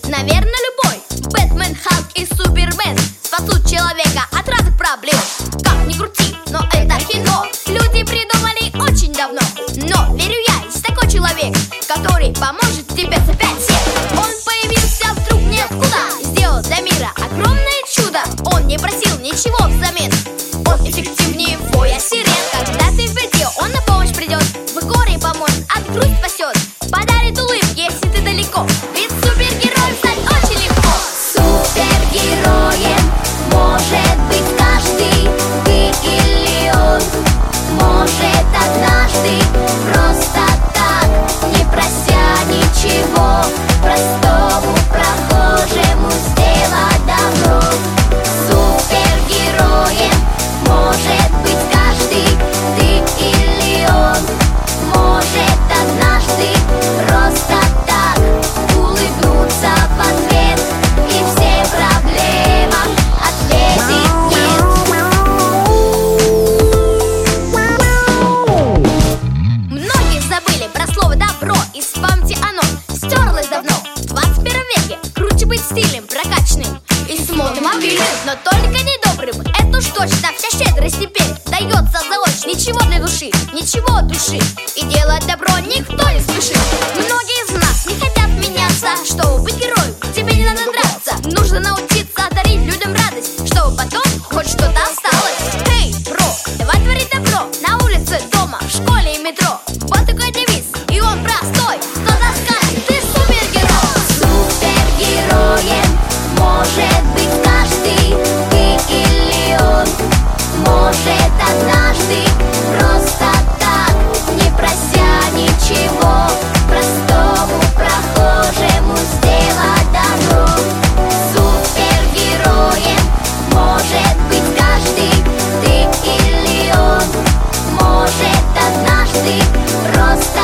Наверное, любой Бэтмен, Халк и Супермен спасут человека от разных проблем. Как ни крути, но это кино люди придумали очень давно. Но верю я, есть такой человек, который поможет тебе за 5 лет. Он появился вдруг ниоткуда, сделал для мира огромное чудо. Он не просил ничего взамен, он эффективнее воя сирен. Когда ты в беде, он на помощь придет, в горе поможет, от грусть спасет, подарит улыбки, если ты далеко. Ведь супергероем стать очень легко. Супергероем может быть каждый, ты или он. Может однажды просто так, не прося ничего, простому прохожему сделать добро. Супергероем может быть каждый, ты или он. Может однажды просто так улыбнуться в ответ, и всем проблемам ответить нет. Многие забыли про слово добро, из памяти оно стерлось давно. В 21 веке круче быть стилем прокачанным и с модным мобильным, но только не добрым, это уж точно. Вся щедрость теперь дается заочно. Ничего для души, ничего от души, и делать добро никто не спешит. Многие из нас не хотят меняться, чтобы быть героем тебе не надо драться. Нужно научиться дарить людям радость, чтобы потом хоть что-то осталось. Эй, бро, давай творить добро на улице, дома, в школе и метро. Вот такой девиз, и он простой. Кто-то скажет, ты супергерой. Супергероем может быть каждый, ты или он. Может однажды просто так, не прося ничего, простому прохожему сделать добро. Супергероем может быть каждый, ты или он. Может однажды просто